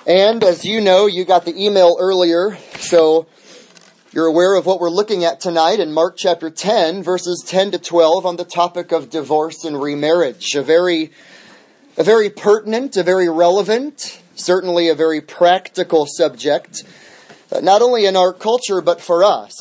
And as you know, you got the email earlier, so you're aware of what we're looking at tonight in Mark chapter 10, verses 10 to 12 on the topic of divorce and remarriage. A very pertinent, a very relevant, certainly a very practical subject, not only in our culture, but for us.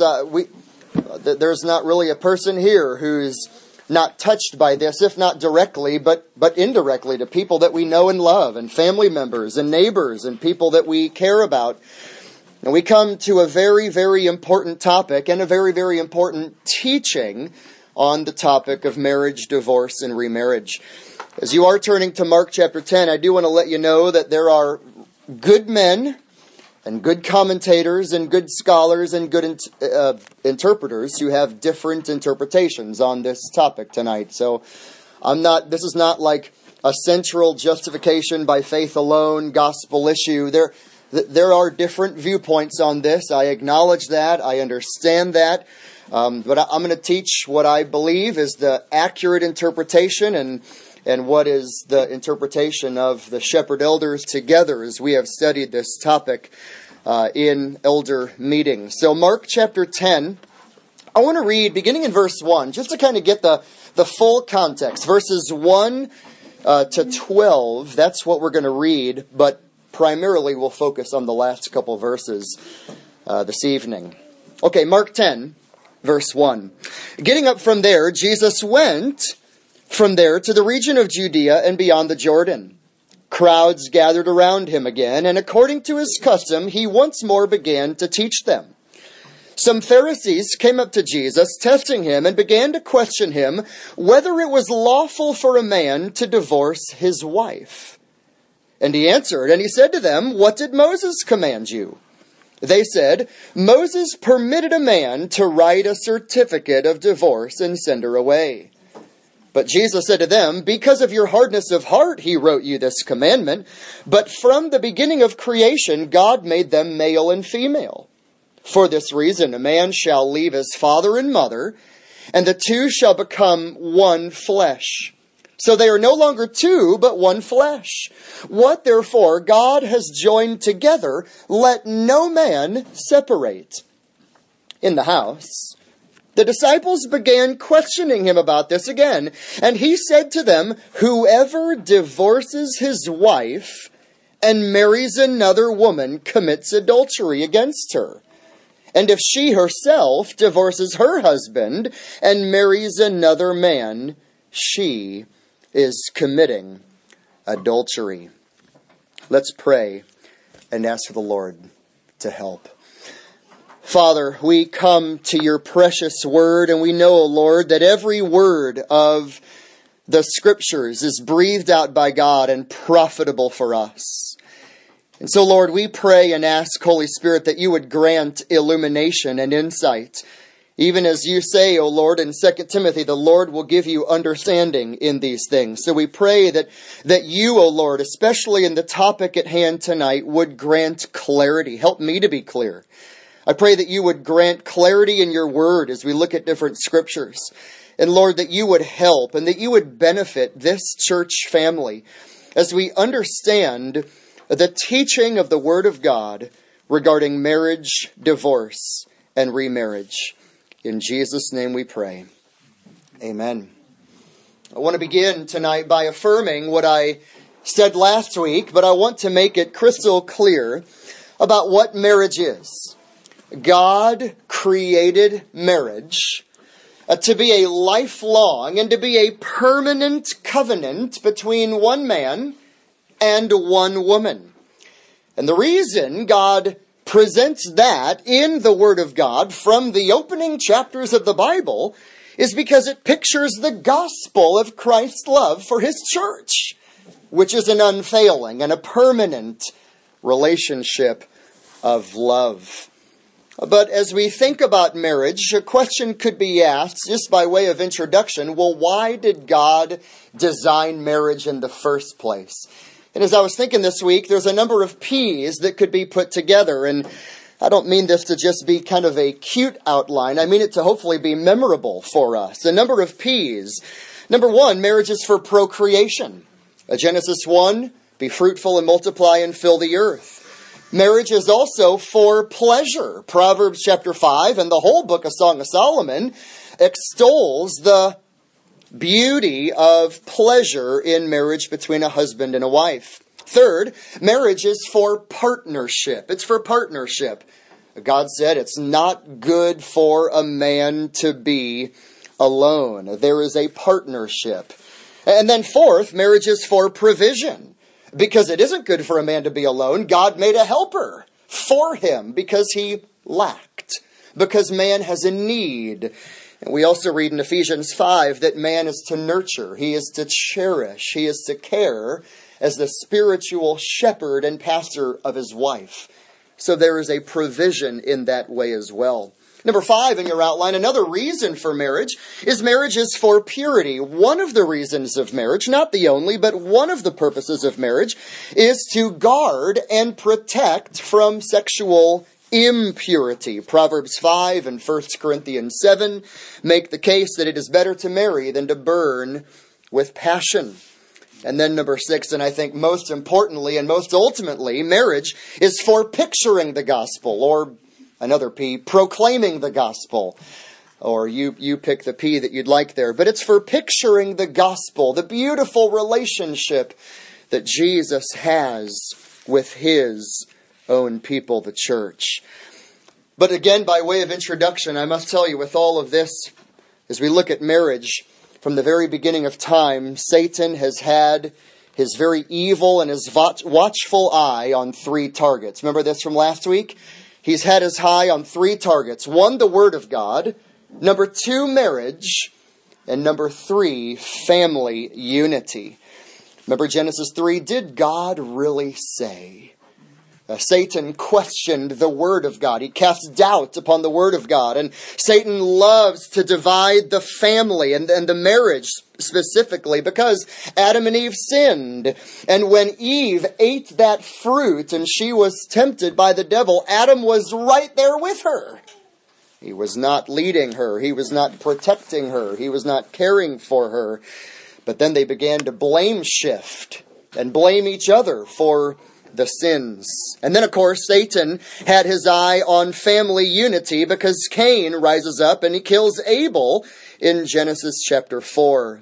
There's not really a person here who's not touched by this, if not directly, but indirectly, to people that we know and love, and family members and neighbors and people that we care about. And we come to a very, very important topic and a very, very important teaching on the topic of marriage, divorce, and remarriage. As you are turning to Mark chapter 10, I do want to let you know that there are good men and good commentators and good scholars and good interpreters who have different interpretations on this topic tonight. So this is not like a central justification by faith alone gospel issue. There are different viewpoints on this. I acknowledge that. I understand that. But I'm going to teach what I believe is the accurate interpretation and what is the interpretation of the shepherd elders together as we have studied this topic in elder meetings. So Mark chapter 10, I want to read beginning in verse 1, just to kind of get the full context. Verses 1 to 12, that's what we're going to read, but primarily we'll focus on the last couple verses this evening. Okay, Mark 10, verse 1. Getting up from there, Jesus went from there to the region of Judea and beyond the Jordan. Crowds gathered around him again, and according to his custom, he once more began to teach them. Some Pharisees came up to Jesus, testing him, and began to question him whether it was lawful for a man to divorce his wife. And he answered, and he said to them, "What did Moses command you?" They said, "Moses permitted a man to write a certificate of divorce and send her away." But Jesus said to them, "Because of your hardness of heart, he wrote you this commandment. But from the beginning of creation, God made them male and female. For this reason, a man shall leave his father and mother, and the two shall become one flesh. So they are no longer two, but one flesh. What therefore God has joined together, let no man separate." In the house, the disciples began questioning him about this again. And he said to them, "Whoever divorces his wife and marries another woman commits adultery against her. And if she herself divorces her husband and marries another man, she is committing adultery." Let's pray and ask for the Lord to help. Father, we come to your precious word, and we know, O Lord, that every word of the scriptures is breathed out by God and profitable for us. And so, Lord, we pray and ask, Holy Spirit, that you would grant illumination and insight. Even as you say, O Lord, in 2 Timothy, the Lord will give you understanding in these things. So we pray that you, O Lord, especially in the topic at hand tonight, would grant clarity. Help me to be clear. I pray that you would grant clarity in your word as we look at different scriptures. And Lord, that you would help and that you would benefit this church family as we understand the teaching of the word of God regarding marriage, divorce, and remarriage. In Jesus' name we pray. Amen. I want to begin tonight by affirming what I said last week, but I want to make it crystal clear about what marriage is. God created marriage to be a lifelong and to be a permanent covenant between one man and one woman. And the reason God presents that in the Word of God from the opening chapters of the Bible is because it pictures the gospel of Christ's love for his church, which is an unfailing and a permanent relationship of love. But as we think about marriage, a question could be asked, just by way of introduction, well, why did God design marriage in the first place? And as I was thinking this week, there's a number of P's that could be put together. And I don't mean this to just be kind of a cute outline. I mean it to hopefully be memorable for us. A number of P's. Number one, marriage is for procreation. Genesis 1, Be fruitful and multiply and fill the earth. Marriage is also for pleasure. Proverbs chapter 5 and the whole book of Song of Solomon extols the beauty of pleasure in marriage between a husband and a wife. Third, marriage is for partnership. It's for partnership. God said it's not good for a man to be alone. There is a partnership. And then fourth, marriage is for provision. Because it isn't good for a man to be alone, God made a helper for him because he lacked. Because man has a need. And we also read in Ephesians 5 that man is to nurture, he is to cherish, he is to care as the spiritual shepherd and pastor of his wife. So there is a provision in that way as well. Number 5 in your outline, another reason for marriage is for purity. One of the reasons of marriage, not the only, but one of the purposes of marriage is to guard and protect from sexual impurity. Proverbs 5 and 1 Corinthians 7 make the case that it is better to marry than to burn with passion. And then number 6, and I think most importantly and most ultimately, marriage is for picturing the gospel, or another P, proclaiming the gospel. Or you pick the P that you'd like there. But it's for picturing the gospel, the beautiful relationship that Jesus has with his own people, the church. But again, by way of introduction, I must tell you, with all of this, as we look at marriage, from the very beginning of time, Satan has had his very evil and his watchful eye on 3 targets. Remember this from last week? He's had his eye on 3 targets. 1, the Word of God. Number 2, marriage. And number 3, family unity. Remember Genesis 3? Did God really say? Satan questioned the Word of God. He cast doubt upon the Word of God. And Satan loves to divide the family and the marriage specifically because Adam and Eve sinned. And when Eve ate that fruit and she was tempted by the devil, Adam was right there with her. He was not leading her. He was not protecting her. He was not caring for her. But then they began to blame shift and blame each other for the sins. And then, of course, Satan had his eye on family unity because Cain rises up and he kills Abel in Genesis chapter 4.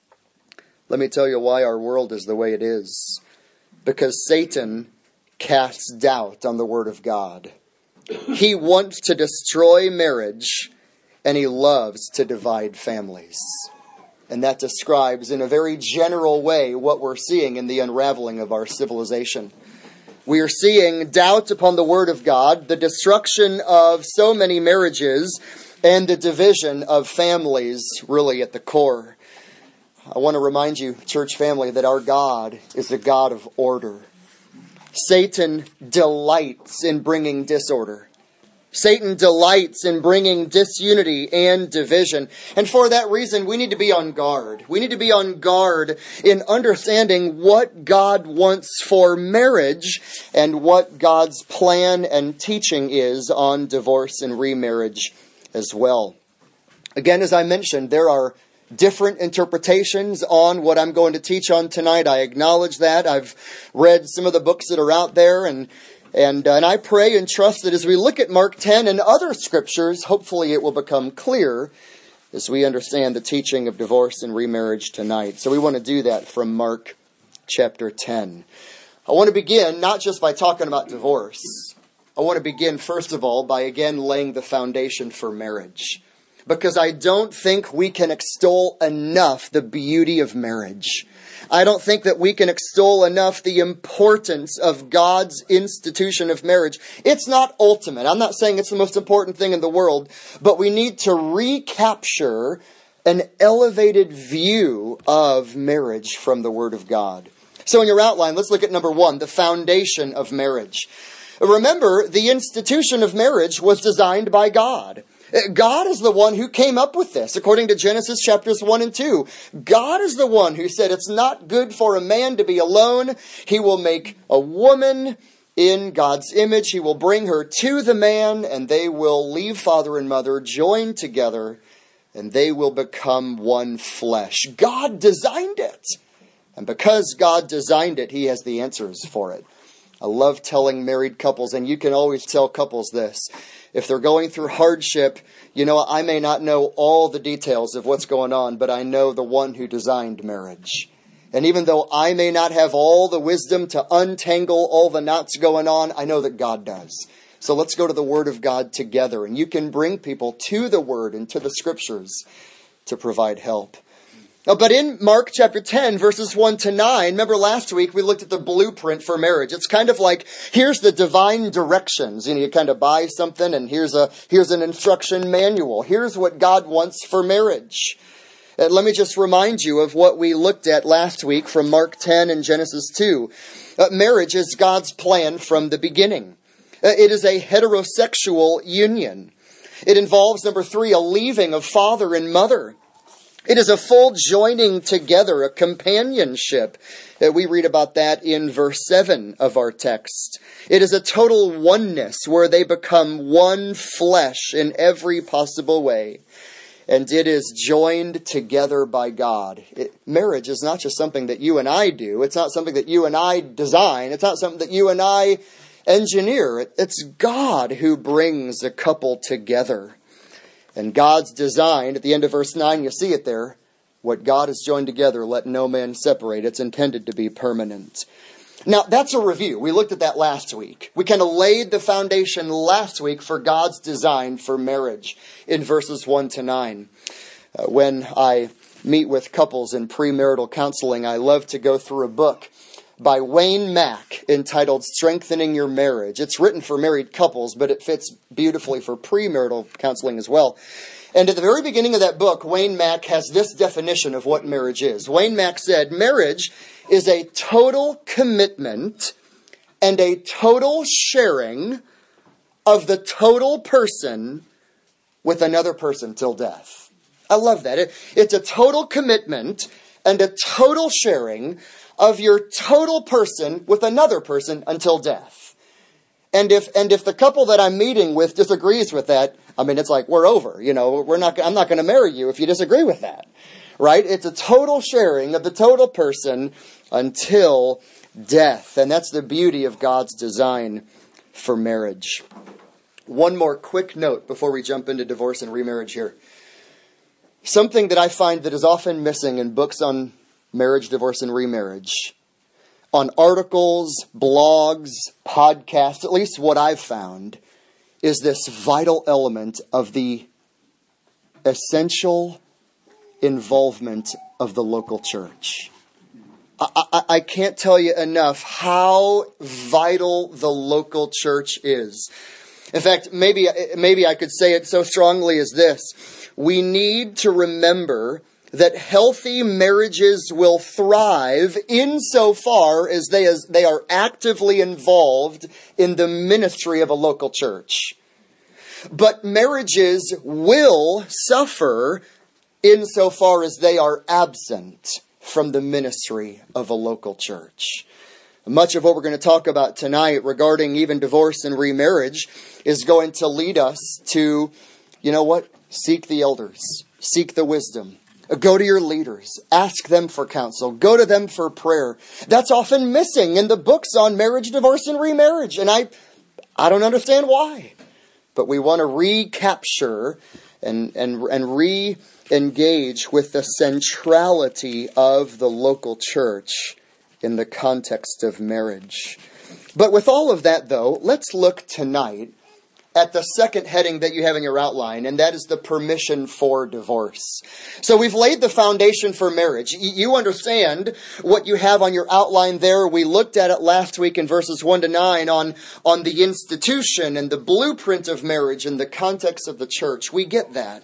Let me tell you why our world is the way it is. Because Satan casts doubt on the Word of God. He wants to destroy marriage and he loves to divide families. And that describes in a very general way what we're seeing in the unraveling of our civilization. We are seeing doubt upon the Word of God, the destruction of so many marriages, and the division of families really at the core. I want to remind you, church family, that our God is a God of order. Satan delights in bringing disorder. Satan delights in bringing disunity and division. And for that reason, we need to be on guard. We need to be on guard in understanding what God wants for marriage and what God's plan and teaching is on divorce and remarriage as well. Again, as I mentioned, there are different interpretations on what I'm going to teach on tonight. I acknowledge that. I've read some of the books that are out there, and I pray and trust that as we look at Mark 10 and other scriptures, hopefully it will become clear as we understand the teaching of divorce and remarriage tonight. So we want to do that from Mark chapter 10. I want to begin not just by talking about divorce. I want to begin, first of all, by again laying the foundation for marriage. Because I don't think we can extol enough the beauty of marriage. I don't think that we can extol enough the importance of God's institution of marriage. It's not ultimate. I'm not saying it's the most important thing in the world, but we need to recapture an elevated view of marriage from the Word of God. So in your outline, let's look at number 1, the foundation of marriage. Remember, the institution of marriage was designed by God. God is the one who came up with this, according to Genesis chapters 1 and 2. God is the one who said it's not good for a man to be alone. He will make a woman in God's image. He will bring her to the man, and they will leave father and mother, join together, and they will become one flesh. God designed it. And because God designed it, He has the answers for it. I love telling married couples, and you can always tell couples this. If they're going through hardship, I may not know all the details of what's going on, but I know the one who designed marriage. And even though I may not have all the wisdom to untangle all the knots going on, I know that God does. So let's go to the Word of God together. And you can bring people to the Word and to the Scriptures to provide help. But in Mark chapter 10, verses 1 to 9, remember last week we looked at the blueprint for marriage. It's kind of like, here's the divine directions. You kind of buy something and here's an instruction manual. Here's what God wants for marriage. Let me just remind you of what we looked at last week from Mark 10 and Genesis 2. Marriage is God's plan from the beginning. It is a heterosexual union. It involves, number 3, a leaving of father and mother. It is a full joining together, a companionship. We read about that in verse 7 of our text. It is a total oneness where they become one flesh in every possible way. And it is joined together by God. Marriage is not just something that you and I do. It's not something that you and I design. It's not something that you and I engineer. It's God who brings a couple together. And God's design, at the end of verse 9, you see it there. What God has joined together, let no man separate. It's intended to be permanent. Now, that's a review. We looked at that last week. We kind of laid the foundation last week for God's design for marriage in verses 1 to 9. When I meet with couples in premarital counseling, I love to go through a book by Wayne Mack entitled Strengthening Your Marriage. It's written for married couples, but it fits beautifully for premarital counseling as well. And at the very beginning of that book, Wayne Mack has this definition of what marriage is. Wayne Mack said, marriage is a total commitment and a total sharing of the total person with another person till death. I love that. It's a total commitment and a total sharing of your total person with another person until death. And if the couple that I'm meeting with disagrees with that, it's like, we're over. I'm not going to marry you if you disagree with that. Right? It's a total sharing of the total person until death. And that's the beauty of God's design for marriage. One more quick note before we jump into divorce and remarriage here. Something that I find that is often missing in books on marriage, divorce, and remarriage, on articles, blogs, podcasts, at least what I've found, is this vital element of the essential involvement of the local church. I can't tell you enough how vital the local church is. In fact, maybe I could say it so strongly as this. We need to remember that healthy marriages will thrive insofar as they are actively involved in the ministry of a local church. But marriages will suffer insofar as they are absent from the ministry of a local church. Much of what we're going to talk about tonight regarding even divorce and remarriage is going to lead us to, seek the elders, seek the wisdom. Go to your leaders. Ask them for counsel. Go to them for prayer. That's often missing in the books on marriage, divorce, and remarriage. And I don't understand why. But we want to recapture and re-engage with the centrality of the local church in the context of marriage. But with all of that, though, let's look tonight at the second heading that you have in your outline, and that is the permission for divorce. So we've laid the foundation for marriage. You understand what you have on your outline there. We looked at it last week in verses 1 to 9 on the institution and the blueprint of marriage in the context of the church. We get that.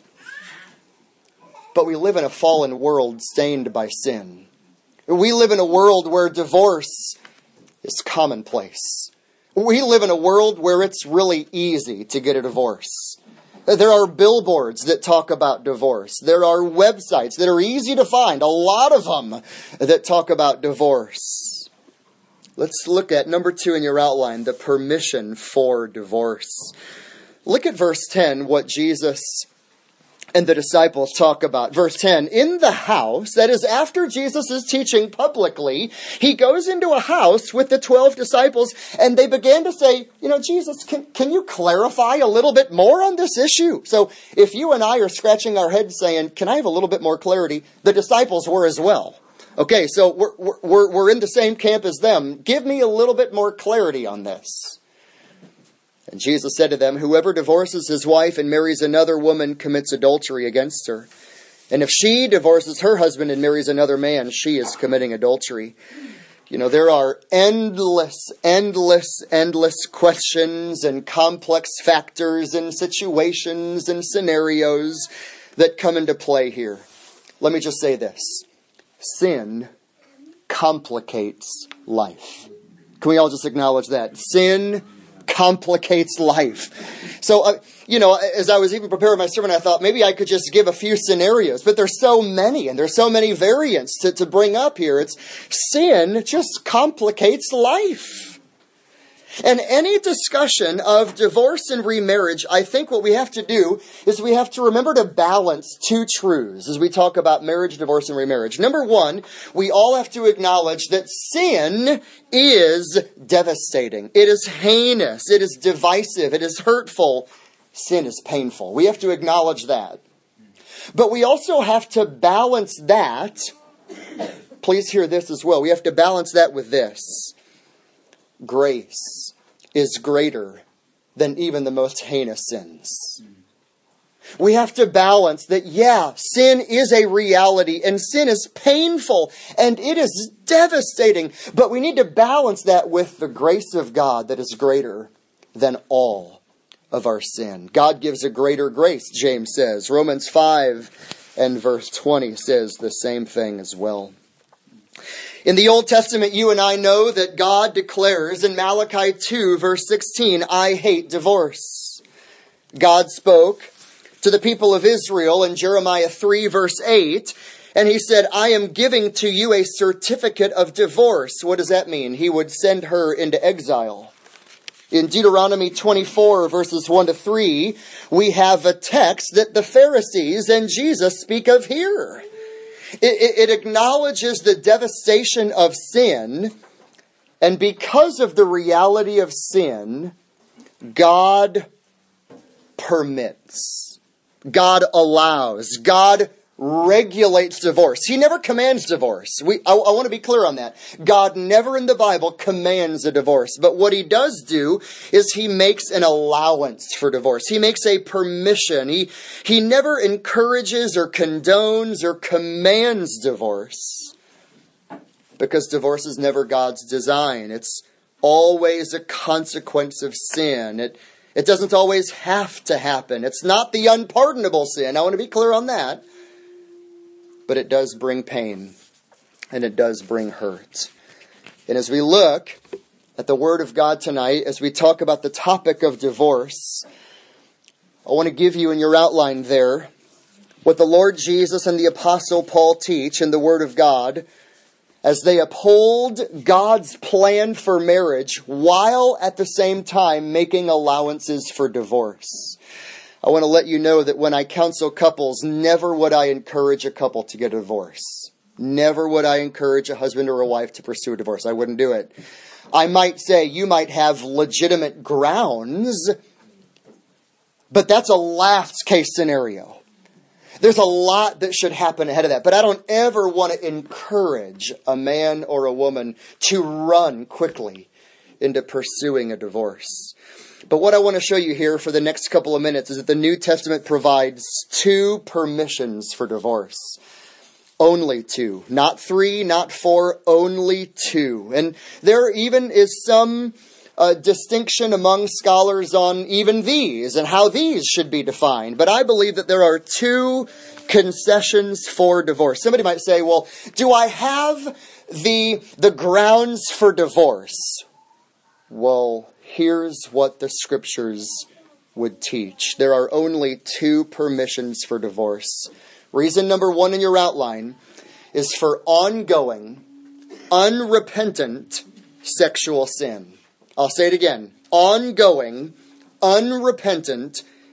But we live in a fallen world stained by sin. We live in a world where divorce is commonplace. We live in a world where it's really easy to get a divorce. There are billboards that talk about divorce. There are websites that are easy to find, a lot of them, that talk about divorce. Let's look at number 2 in your outline, the permission for divorce. Look at verse 10, what Jesus and the disciples talk about. Verse 10, in the house, that is after Jesus is teaching publicly, he goes into a house with the 12 disciples, and they began to say, Jesus, can you clarify a little bit more on this issue? So if you and I are scratching our heads saying, can I have a little bit more clarity? The disciples were as well. Okay, so we're in the same camp as them. Give me a little bit more clarity on this. And Jesus said to them, whoever divorces his wife and marries another woman commits adultery against her. And if she divorces her husband and marries another man, she is committing adultery. There are endless questions and complex factors and situations and scenarios that come into play here. Let me just say this. Sin complicates life. Can we all just acknowledge that? Sin complicates life. So, as I was even preparing my sermon, I thought maybe I could just give a few scenarios, but there's so many, and there's so many variants to bring up here. Sin just complicates life. And any discussion of divorce and remarriage, I think what we have to do is we have to remember to balance two truths as we talk about marriage, divorce, and remarriage. Number one, we all have to acknowledge that sin is devastating. It is heinous. It is divisive. It is hurtful. Sin is painful. We have to acknowledge that. But we also have to balance that. Please hear this as well. We have to balance that with this. Grace is greater than even the most heinous sins. We have to balance that, sin is a reality and sin is painful and it is devastating. But we need to balance that with the grace of God that is greater than all of our sin. God gives a greater grace, James says. Romans 5 and verse 20 says the same thing as well. In the Old Testament, you and I know that God declares in Malachi 2, verse 16, I hate divorce. God spoke to the people of Israel in Jeremiah 3, verse 8, and he said, I am giving to you a certificate of divorce. What does that mean? He would send her into exile. In Deuteronomy 24, verses 1 to 3, we have a text that the Pharisees and Jesus speak of here. It acknowledges the devastation of sin, and because of the reality of sin, God permits, God allows, God regulates divorce. He never commands divorce. I want to be clear on that. God never in the Bible commands a divorce. But what he does do is he makes an allowance for divorce. He makes a permission. He never encourages or condones or commands divorce. Because divorce is never God's design. It's always a consequence of sin. It doesn't always have to happen. It's not the unpardonable sin. I want to be clear on that. But it does bring pain, and it does bring hurt. And as we look at the Word of God tonight, as we talk about the topic of divorce, I want to give you in your outline there what the Lord Jesus and the Apostle Paul teach in the Word of God as they uphold God's plan for marriage while at the same time making allowances for divorce. I want to let you know that when I counsel couples, never would I encourage a couple to get a divorce. Never would I encourage a husband or a wife to pursue a divorce. I wouldn't do it. I might say you might have legitimate grounds, but that's a last case scenario. There's a lot that should happen ahead of that. But I don't ever want to encourage a man or a woman to run quickly into pursuing a divorce. But what I want to show you here for the next couple of minutes is that the New Testament provides 2 permissions for divorce. Only 2. Not 3, not 4, only 2. And there even is some distinction among scholars on even these and how these should be defined. But I believe that there are 2 concessions for divorce. Somebody might say, well, do I have the grounds for divorce? Well, here's what the Scriptures would teach. There are only 2 permissions for divorce. Reason number 1 in your outline is for ongoing, unrepentant sexual sin. I'll say it again. Ongoing, unrepentant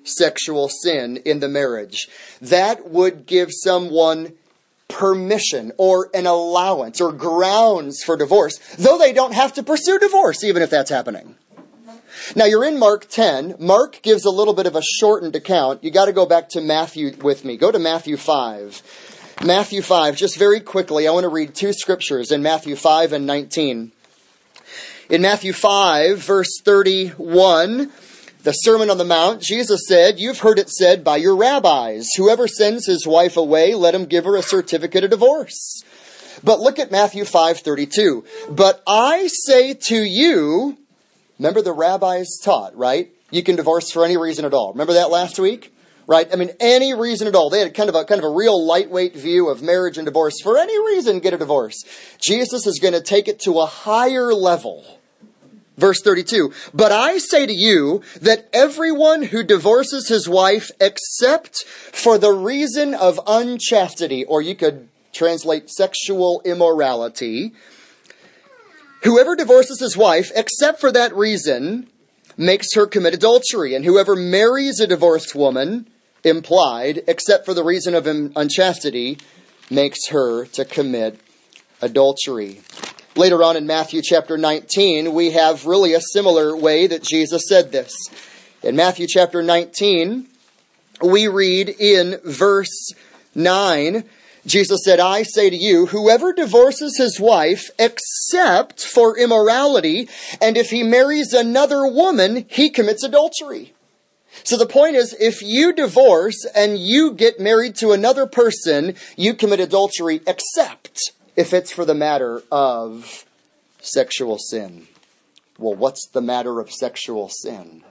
sexual sin in the marriage. That would give someone permission or an allowance or grounds for divorce, though they don't have to pursue divorce, even if that's happening. Now, you're in Mark 10. Mark gives a little bit of a shortened account. You got to go back to Matthew with me. Go to Matthew 5. Matthew 5, just very quickly, I want to read two scriptures in Matthew 5 and 19. In Matthew 5, verse 31, the Sermon on the Mount, Jesus said, "You've heard it said by your rabbis, whoever sends his wife away, let him give her a certificate of divorce." But look at Matthew 5:32. "But I say to you," remember the rabbis taught, right? You can divorce for any reason at all. Remember that last week? Right? I mean, any reason at all. They had kind of a real lightweight view of marriage and divorce. For any reason, get a divorce. Jesus is going to take it to a higher level. Verse 32, "But I say to you that everyone who divorces his wife except for the reason of unchastity," or you could translate sexual immorality, "whoever divorces his wife except for that reason makes her commit adultery. And whoever marries a divorced woman," implied, "except for the reason of unchastity, makes her to commit adultery." Later on in Matthew chapter 19, we have really a similar way that Jesus said this. In Matthew chapter 19, we read in verse 9, Jesus said, "I say to you, whoever divorces his wife except for immorality, and if he marries another woman, he commits adultery." So the point is, if you divorce and you get married to another person, you commit adultery, except if it's for the matter of sexual sin. Well, what's the matter of sexual sin?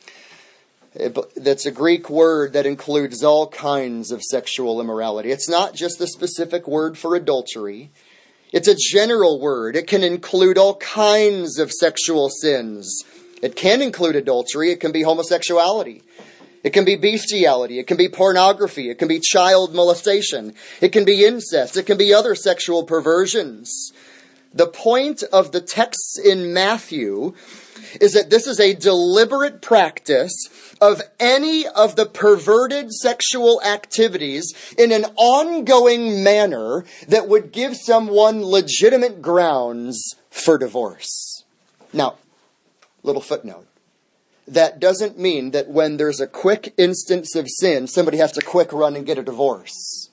That's a Greek word that includes all kinds of sexual immorality. It's not just the specific word for adultery. It's a general word. It can include all kinds of sexual sins. It can include adultery. It can be homosexuality. It can be bestiality. It can be pornography. It can be child molestation. It can be incest. It can be other sexual perversions. The point of the texts in Matthew is that this is a deliberate practice of any of the perverted sexual activities in an ongoing manner that would give someone legitimate grounds for divorce. Now, little footnote. That doesn't mean that when there's a quick instance of sin, somebody has to quick run and get a divorce.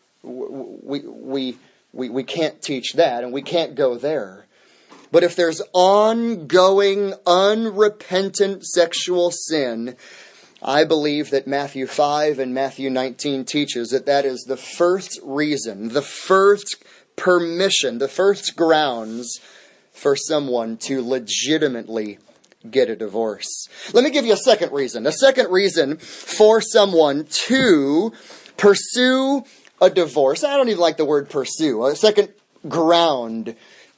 We can't teach that, and we can't go there. But if there's ongoing, unrepentant sexual sin, I believe that Matthew 5 and Matthew 19 teaches that that is the first reason, the first permission, the first grounds for someone to legitimately get a divorce. Let me give you a second reason. A second reason for someone to pursue a divorce. I don't even like the word pursue. A second ground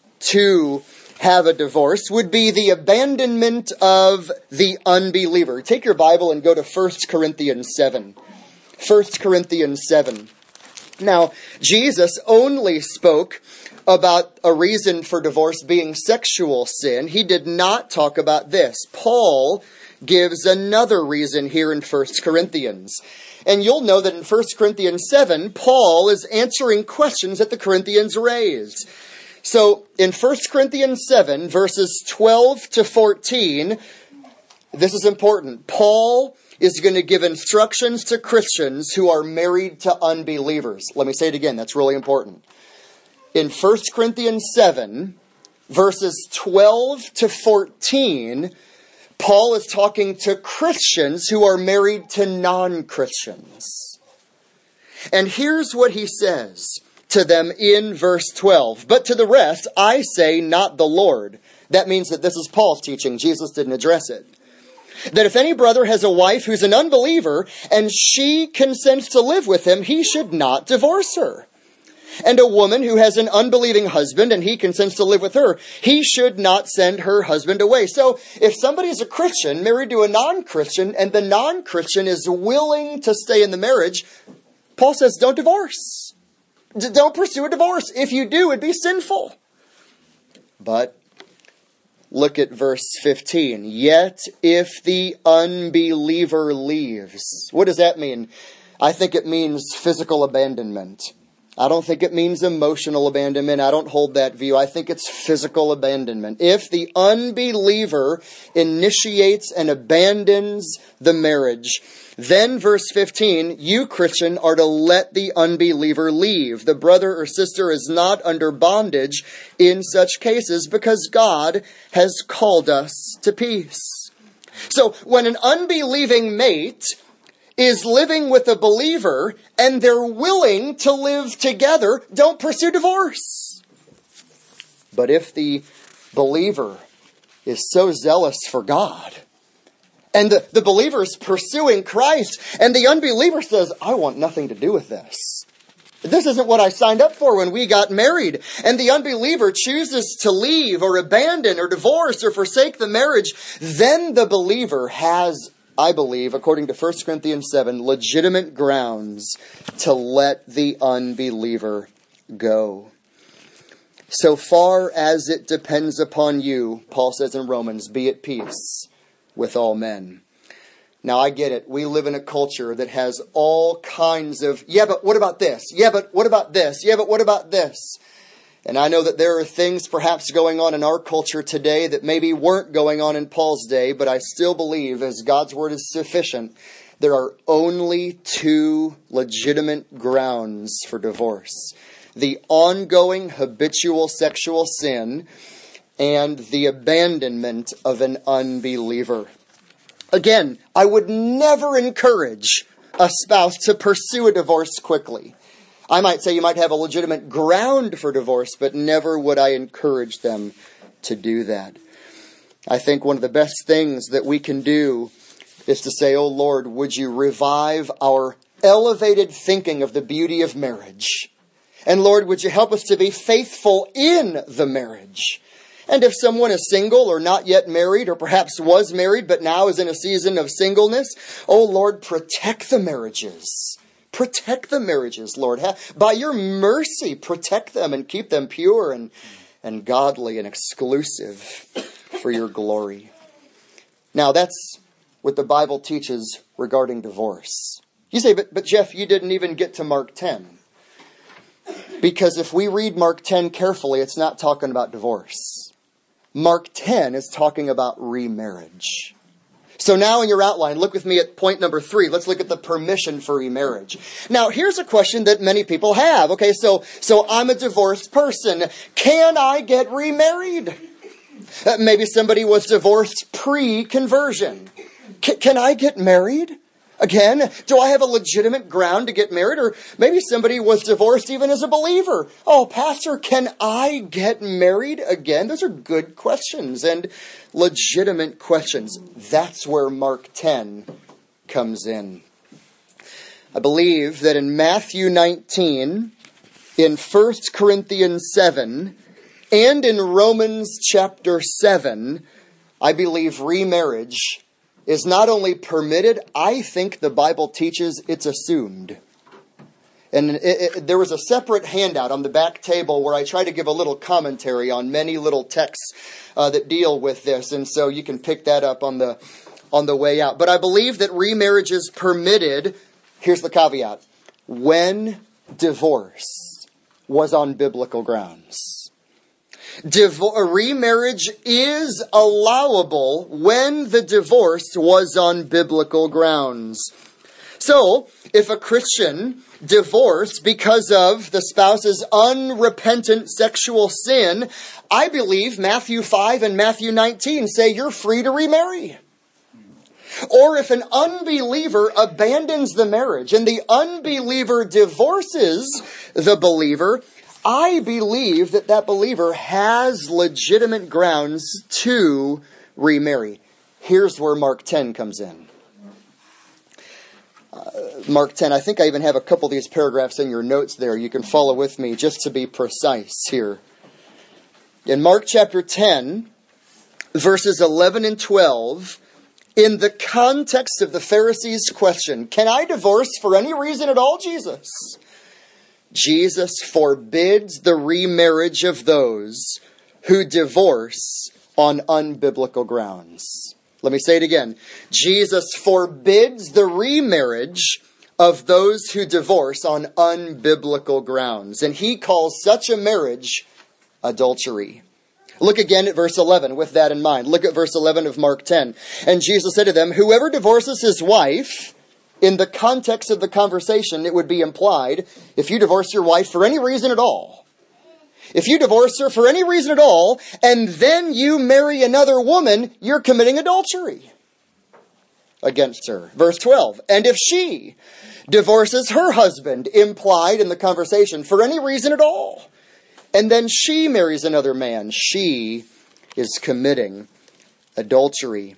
to have a divorce would be the abandonment of the unbeliever. Take your Bible and go to 1 Corinthians 7. 1 Corinthians 7. Now, Jesus only spoke about a reason for divorce being sexual sin. He did not talk about this. Paul gives another reason here in 1 Corinthians. And you'll know that in 1 Corinthians 7, Paul is answering questions that the Corinthians raised. So in 1 Corinthians 7, verses 12 to 14, this is important. Paul is going to give instructions to Christians who are married to unbelievers. Let me say it again. That's really important. In 1 Corinthians 7, verses 12 to 14, Paul is talking to Christians who are married to non-Christians. And here's what he says to them in verse 12. "But to the rest, I say, not the Lord." That means that this is Paul's teaching. Jesus didn't address it. "That if any brother has a wife who's an unbeliever, and she consents to live with him, he should not divorce her. And a woman who has an unbelieving husband and he consents to live with her, he should not send her husband away." So if somebody is a Christian married to a non-Christian and the non-Christian is willing to stay in the marriage, Paul says don't divorce. Don't pursue a divorce. If you do, it'd be sinful. But Look at verse 15. Yet if the unbeliever leaves. What does that mean? I think it means physical abandonment. I don't think it means emotional abandonment. I don't hold that view. I think it's physical abandonment. If the unbeliever initiates and abandons the marriage, then verse 15, you, Christian, are to let the unbeliever leave. The brother or sister is not under bondage in such cases because God has called us to peace. So when an unbelieving mate is living with a believer and they're willing to live together, don't pursue divorce. But if the believer is so zealous for God and the believer is pursuing Christ and the unbeliever says, I want nothing to do with this. This isn't what I signed up for when we got married. And the unbeliever chooses to leave or abandon or divorce or forsake the marriage, then the believer has, I believe, according to 1 Corinthians 7, legitimate grounds to let the unbeliever go. So far as it depends upon you, Paul says in Romans, be at peace with all men. Now I get it. We live in a culture that has all kinds of, yeah, but what about this? Yeah, but what about this? Yeah, but what about this? And I know that there are things perhaps going on in our culture today that maybe weren't going on in Paul's day, but I still believe, as God's word is sufficient, there are only two legitimate grounds for divorce: the ongoing habitual sexual sin and the abandonment of an unbeliever. Again, I would never encourage a spouse to pursue a divorce quickly. I might say you might have a legitimate ground for divorce, but never would I encourage them to do that. I think one of the best things that we can do is to say, oh Lord, would you revive our elevated thinking of the beauty of marriage? And Lord, would you help us to be faithful in the marriage? And if someone is single or not yet married, or perhaps was married but now is in a season of singleness, oh Lord, protect the marriages. Protect the marriages, Lord. By your mercy, protect them and keep them pure and godly and exclusive for your glory. Now, that's what the Bible teaches regarding divorce. You say, but Jeff, you didn't even get to Mark 10. Because if we read Mark 10 carefully, it's not talking about divorce. Mark 10 is talking about remarriage. So now in your outline, look with me at point number 3. Let's look at the permission for remarriage. Now, here's a question that many people have. Okay, so I'm a divorced person. Can I get remarried? Maybe somebody was divorced pre-conversion. Can I get married again? Do I have a legitimate ground to get married? Or maybe somebody was divorced even as a believer. Oh, Pastor, can I get married again? Those are good questions and legitimate questions. That's where Mark 10 comes in. I believe that in Matthew 19, in 1 Corinthians 7, and in Romans chapter 7, I believe remarriage is not only permitted, I think the Bible teaches it's assumed. And there was a separate handout on the back table where I try to give a little commentary on many little texts that deal with this. And so you can pick that up on the way out. But I believe that remarriage is permitted, here's the caveat, when divorce was on biblical grounds. Remarriage is allowable when the divorce was on biblical grounds. So, if a Christian divorced because of the spouse's unrepentant sexual sin, I believe Matthew 5 and Matthew 19 say you're free to remarry. Or if an unbeliever abandons the marriage and the unbeliever divorces the believer, I believe that believer has legitimate grounds to remarry. Here's where Mark 10 comes in. Mark 10, I think I even have a couple of these paragraphs in your notes there. You can follow with me just to be precise here. In Mark chapter 10, verses 11 and 12, in the context of the Pharisees' question, can I divorce for any reason at all, Jesus? Jesus forbids the remarriage of those who divorce on unbiblical grounds. Let me say it again. Jesus forbids the remarriage of those who divorce on unbiblical grounds. And he calls such a marriage adultery. Look again at verse 11 with that in mind. Look at verse 11 of Mark 10. And Jesus said to them, whoever divorces his wife, in the context of the conversation, it would be implied, if you divorce your wife for any reason at all, if you divorce her for any reason at all, and then you marry another woman, you're committing adultery against her. Verse 12, and if she divorces her husband, implied in the conversation, for any reason at all, and then she marries another man, she is committing adultery.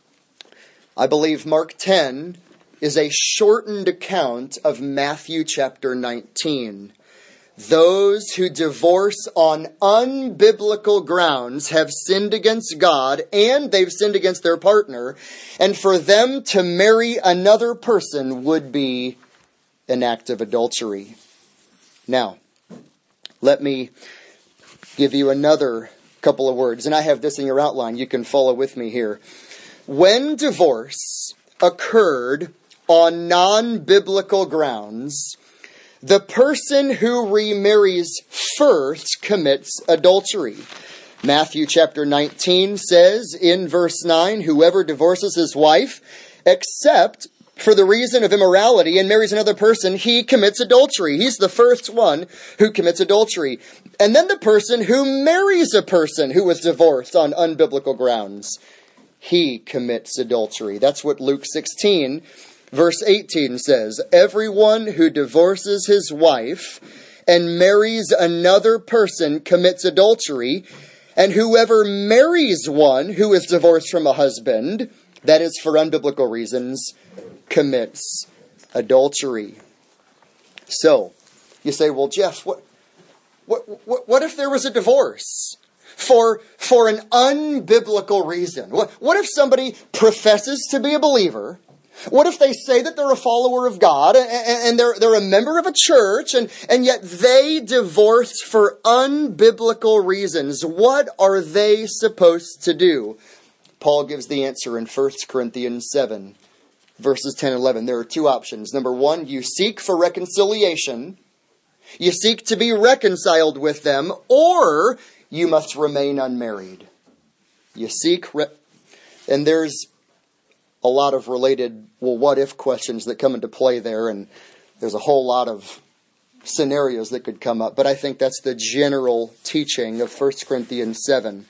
I believe Mark 10 is a shortened account of Matthew chapter 19. Those who divorce on unbiblical grounds have sinned against God and they've sinned against their partner. And for them to marry another person would be an act of adultery. Now, let me give you another couple of words. And I have this in your outline. You can follow with me here. When divorce occurred on non-biblical grounds, the person who remarries first commits adultery. Matthew chapter 19 says in verse 9, whoever divorces his wife, except for the reason of immorality, and marries another person, he commits adultery. He's the first one who commits adultery. And then the person who marries a person who was divorced on unbiblical grounds, he commits adultery. That's what Luke 16 verse 18 says, everyone who divorces his wife and marries another person commits adultery, and whoever marries one who is divorced from a husband, that is for unbiblical reasons, commits adultery. So, you say, well, Jeff, what if there was a divorce for an unbiblical reason? What if somebody professes to be a believer? What if they say that they're a follower of God and they're a member of a church and yet they divorce for unbiblical reasons? What are they supposed to do? Paul gives the answer in 1 Corinthians 7, verses 10 and 11. There are two options. Number one, you seek for reconciliation. You seek to be reconciled with them, or you must remain unmarried. You seek, and there's a lot of related, well, what if questions that come into play there, and there's a whole lot of scenarios that could come up. But I think that's the general teaching of 1 Corinthians 7.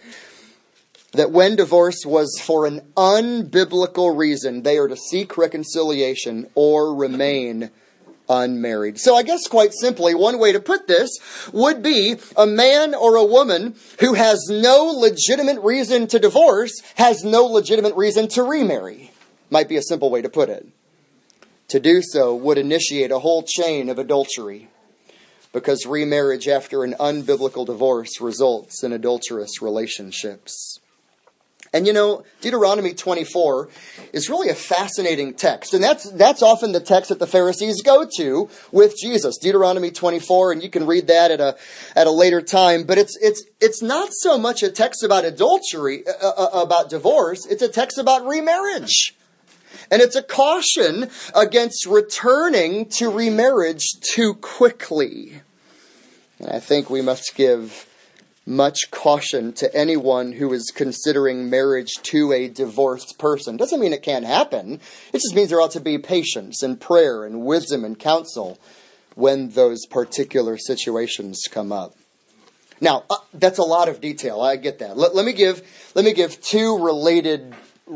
That when divorce was for an unbiblical reason, they are to seek reconciliation or remain unmarried. So I guess quite simply, one way to put this would be a man or a woman who has no legitimate reason to divorce has no legitimate reason to remarry. Might be a simple way to put it. To do so would initiate a whole chain of adultery, because remarriage after an unbiblical divorce results in adulterous relationships. And you know, Deuteronomy 24 is really a fascinating text. And that's often the text that the Pharisees go to with Jesus. Deuteronomy 24, and you can read that at a later time. But it's not so much a text about adultery, about divorce. It's a text about remarriage. And it's a caution against returning to remarriage too quickly. And I think we must give much caution to anyone who is considering marriage to a divorced person. Doesn't mean it can't happen. It just means there ought to be patience and prayer and wisdom and counsel when those particular situations come up. Now, that's a lot of detail. I get that. Let me give two related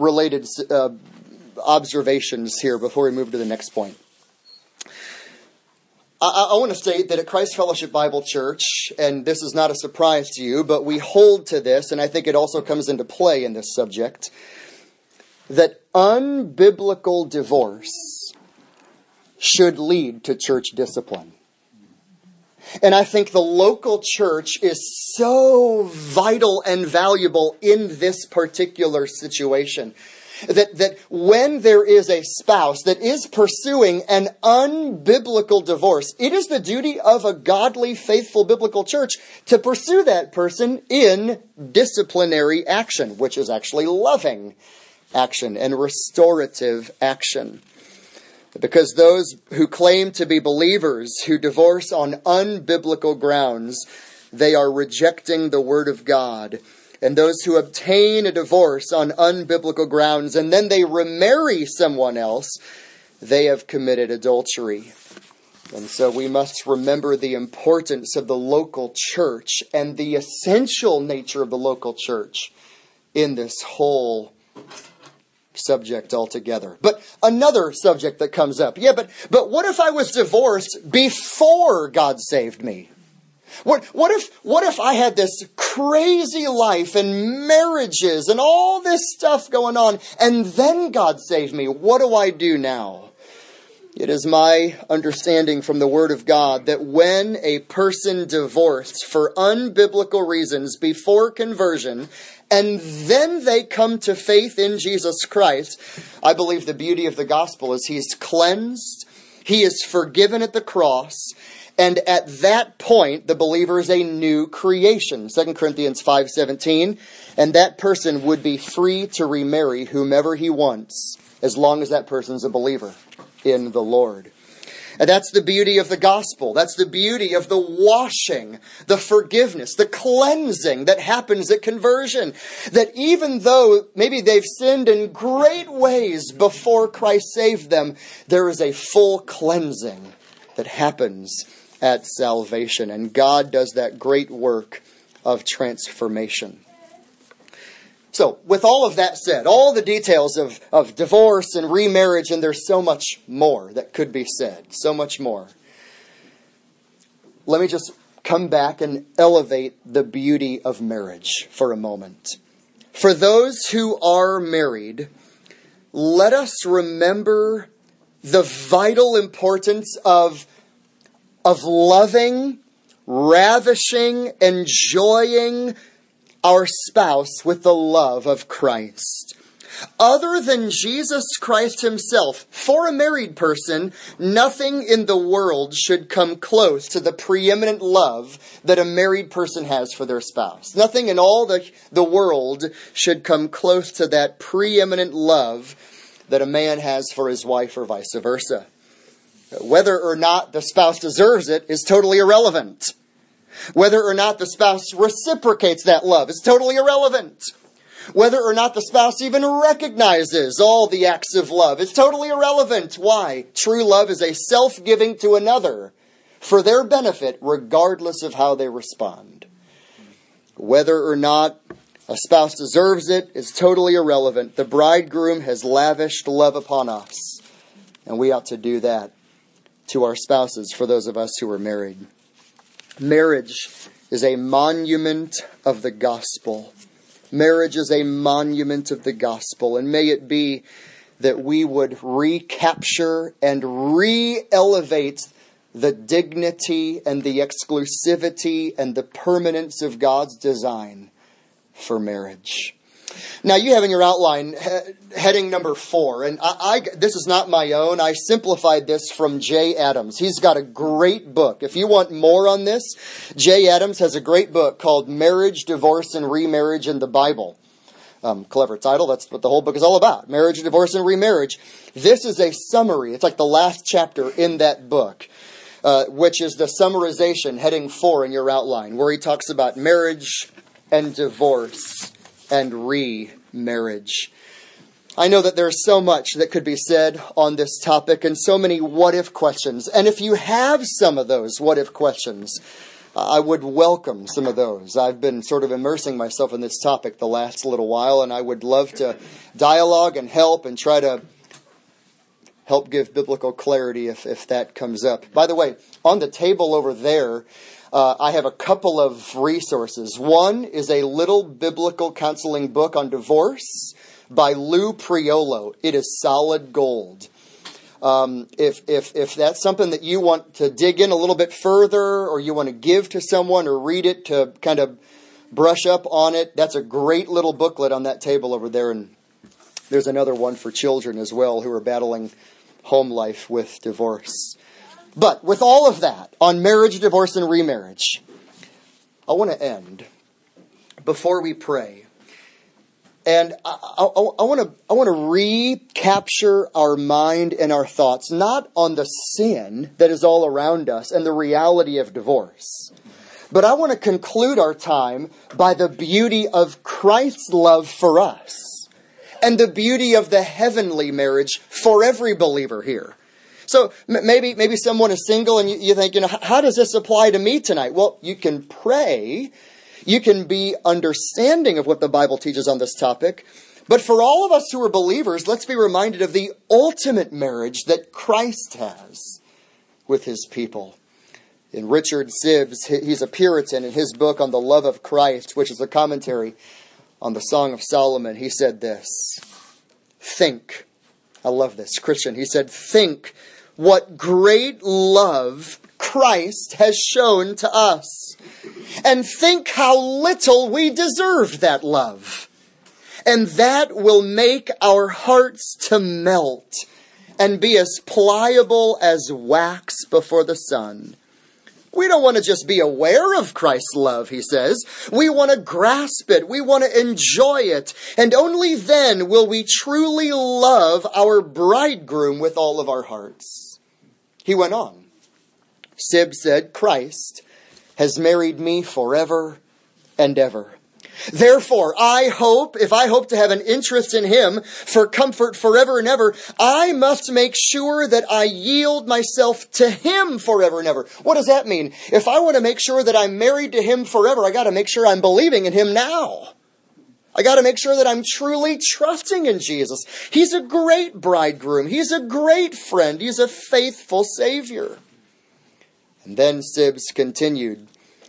observations here before we move to the next point. I want to state that at Christ Fellowship Bible Church, and this is not a surprise to you, but we hold to this, and I think it also comes into play in this subject, that unbiblical divorce should lead to church discipline. And I think the local church is so vital and valuable in this particular situation. That when there is a spouse that is pursuing an unbiblical divorce, it is the duty of a godly, faithful, biblical church to pursue that person in disciplinary action, which is actually loving action and restorative action. Because those who claim to be believers who divorce on unbiblical grounds, they are rejecting the Word of God. And those who obtain a divorce on unbiblical grounds and then they remarry someone else, they have committed adultery. And so we must remember the importance of the local church and the essential nature of the local church in this whole subject altogether. But another subject that comes up. But what if I was divorced before God saved me? What if I had this crazy life and marriages and all this stuff going on and then God saved me? What do I do now? It is my understanding from the Word of God that when a person divorced for unbiblical reasons before conversion and then they come to faith in Jesus Christ, I believe the beauty of the gospel is he's cleansed, he is forgiven at the cross, and at that point, the believer is a new creation. 2 Corinthians 5:17. And that person would be free to remarry whomever he wants, as long as that person's a believer in the Lord. And that's the beauty of the gospel. That's the beauty of the washing, the forgiveness, the cleansing that happens at conversion. That even though maybe they've sinned in great ways before Christ saved them, there is a full cleansing that happens at salvation. And God does that great work of transformation. So, with all of that said, all the details of divorce and remarriage, and there's so much more that could be said, so much more. Let me just come back and elevate the beauty of marriage for a moment. For those who are married, let us remember the vital importance of loving, ravishing, enjoying our spouse with the love of Christ. Other than Jesus Christ himself, for a married person, nothing in the world should come close to the preeminent love that a married person has for their spouse. Nothing in all the world should come close to that preeminent love that a man has for his wife or vice versa. Whether or not the spouse deserves it is totally irrelevant. Whether or not the spouse reciprocates that love is totally irrelevant. Whether or not the spouse even recognizes all the acts of love is totally irrelevant. Why? True love is a self-giving to another for their benefit, regardless of how they respond. Whether or not a spouse deserves it is totally irrelevant. The bridegroom has lavished love upon us, and we ought to do that to our spouses, for those of us who are married. Marriage is a monument of the gospel. Marriage is a monument of the gospel. And may it be that we would recapture and re-elevate the dignity and the exclusivity and the permanence of God's design for marriage. Now, you have in your outline heading number 4, and this is not my own. I simplified this from Jay Adams. He's got a great book. If you want more on this, Jay Adams has a great book called Marriage, Divorce, and Remarriage in the Bible. Clever title. That's what the whole book is all about. Marriage, Divorce, and Remarriage. This is a summary. It's like the last chapter in that book, which is the summarization, heading 4 in your outline, where he talks about marriage and divorce and remarriage. I know that there's so much that could be said on this topic and so many what-if questions. And if you have some of those what-if questions, I would welcome some of those. I've been sort of immersing myself in this topic the last little while, and I would love to dialogue and help and try to help give biblical clarity if that comes up. By the way, on the table over there, I have a couple of resources. One is a little biblical counseling book on divorce by Lou Priolo. It is solid gold. If that's something that you want to dig in a little bit further, or you want to give to someone or read it to kind of brush up on it, that's a great little booklet on that table over there in There's another one for children as well who are battling home life with divorce. But with all of that on marriage, divorce, and remarriage, I want to end before we pray. And I want to recapture our mind and our thoughts, not on the sin that is all around us and the reality of divorce, but I want to conclude our time by the beauty of Christ's love for us and the beauty of the heavenly marriage for every believer here. So maybe someone is single and you think, how does this apply to me tonight? Well, you can pray. You can be understanding of what the Bible teaches on this topic. But for all of us who are believers, let's be reminded of the ultimate marriage that Christ has with his people. In Richard Sibbes, he's a Puritan, in his book on the love of Christ, which is a commentary on the Song of Solomon, he said this: think, I love this, Christian, he said, think what great love Christ has shown to us. And think how little we deserved that love. And that will make our hearts to melt and be as pliable as wax before the sun. We don't want to just be aware of Christ's love, he says. We want to grasp it. We want to enjoy it. And only then will we truly love our bridegroom with all of our hearts. He went on. Sibbes said, Christ has married me forever and ever. Therefore, if I hope to have an interest in him for comfort forever and ever, I must make sure that I yield myself to him forever and ever. What does that mean? If I want to make sure that I'm married to him forever, I got to make sure I'm believing in him now. I got to make sure that I'm truly trusting in Jesus. He's a great bridegroom. He's a great friend. He's a faithful Savior. And then Sibbes continued,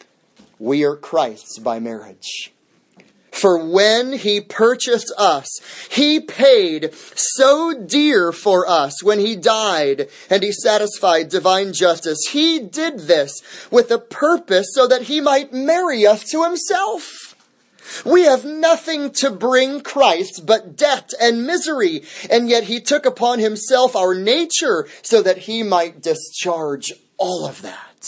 we are Christ's by marriage. For when he purchased us, he paid so dear for us when he died and he satisfied divine justice. He did this with a purpose so that he might marry us to himself. We have nothing to bring Christ but debt and misery, and yet he took upon himself our nature so that he might discharge all of that,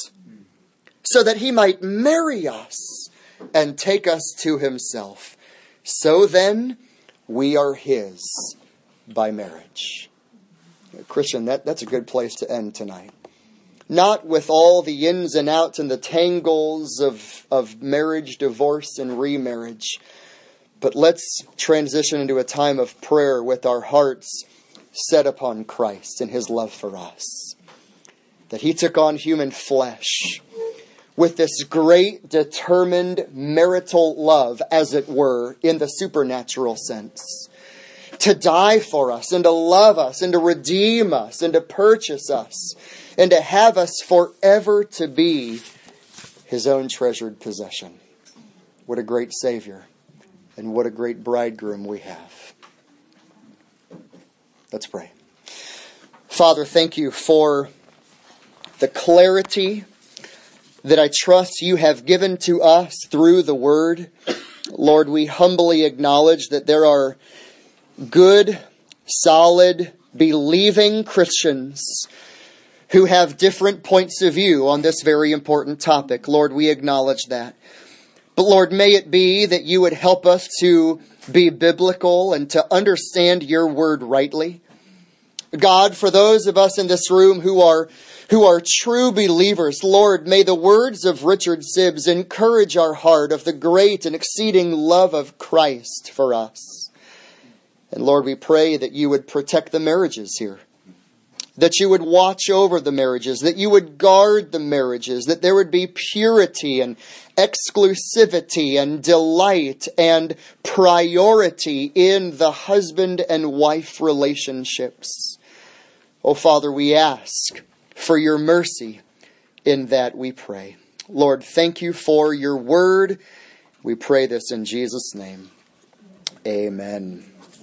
so that he might marry us and take us to himself. So then, we are his by marriage. Christian, that's a good place to end tonight. Not with all the ins and outs and the tangles of marriage, divorce, and remarriage, but let's transition into a time of prayer with our hearts set upon Christ and his love for us. That he took on human flesh with this great, determined marital love, as it were, in the supernatural sense. To die for us, and to love us, and to redeem us, and to purchase us, and to have us forever to be his own treasured possession. What a great Savior, and what a great bridegroom we have. Let's pray. Father, thank you for the clarity that I trust you have given to us through the Word. Lord, we humbly acknowledge that there are good, solid, believing Christians who have different points of view on this very important topic. Lord, we acknowledge that. But Lord, may it be that you would help us to be biblical and to understand your Word rightly. God, for those of us in this room who are true believers, Lord, may the words of Richard Sibbes encourage our heart of the great and exceeding love of Christ for us. And Lord, we pray that you would protect the marriages here, that you would watch over the marriages, that you would guard the marriages, that there would be purity and exclusivity and delight and priority in the husband and wife relationships. Oh, Father, we ask for your mercy in that, we pray. Lord, thank you for your word. We pray this in Jesus' name. Amen.